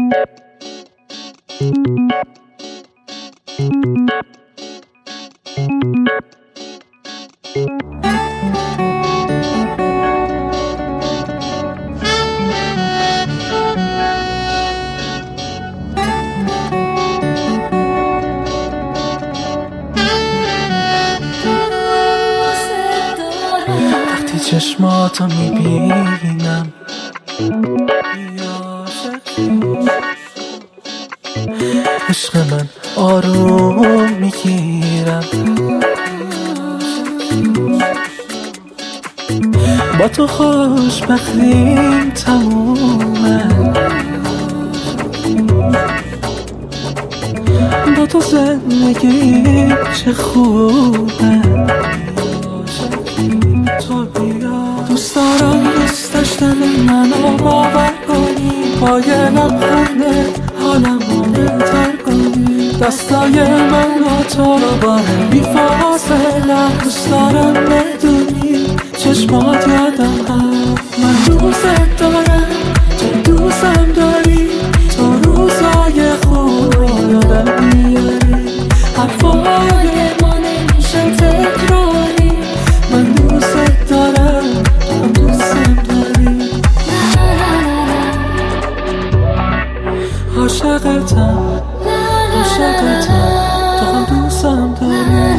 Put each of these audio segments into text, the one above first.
وقتی چشماتو میبینم عشق من آروم میگیرم، با تو خوشبختیم تمومه، با تو زندگی چه خوبه. تو بیا دوست دارم، دوست داشتن منو باور کنی، با یه لبخنده حالمو بهتر کنی، دستای من و تو رو با هم بی فاصله دوست دارم بدونی، چشمات یادم هست من دوست دارم، تو دوستم داری، تو روزای خوب رو یادم میاری، حرفای ما نمیشه تکراری، من دوست دارم، تو هم دوستم داری، عاشقتم عاشقتم، تو هم دوستم داری،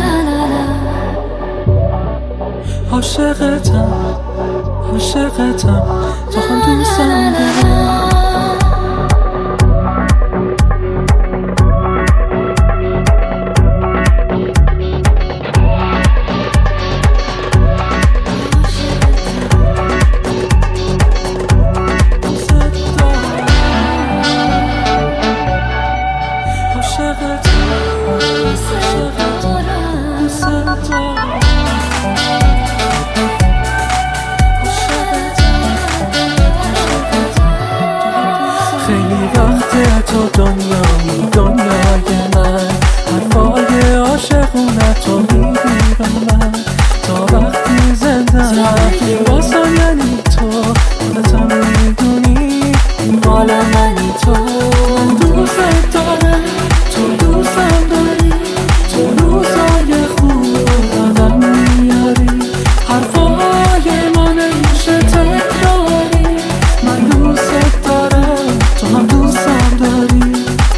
عاشقتم عاشقتم، تو هم دوستم داری. خیلی وقته تو دنیایی، دنیای من، حرفای عاشقونه تو میگیرم من، تا وقتی زنده واسه یعنی تو، خودتم میدونی مال منی، تو دوست دارم، تو دوستم داری، تو روزای خوب آدم میاری، حرفای ما نمیشه تکراری، من دوست دارم، تو هم دوستم داری.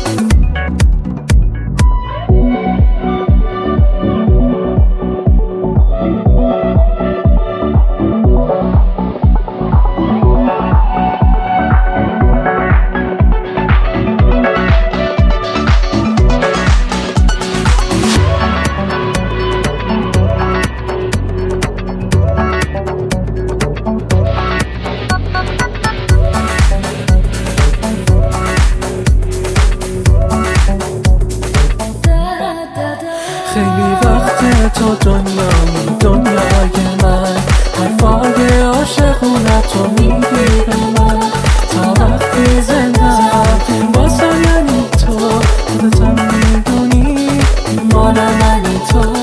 خیلی وقته تو دنیایی، دنیای من، حرفای عاشقونه تو میگیرم من، تا وقتی زنده واسه یعنی تو، خودتم میدونی مال منی، تو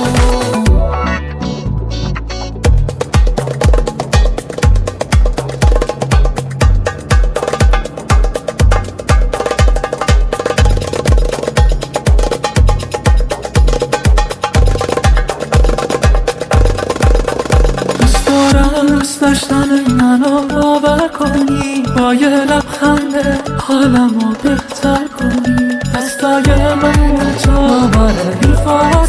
دوست داشتن منو باور کنی، با یه لبخنده حالمو بهتر کنی، دستای من و تو باره بی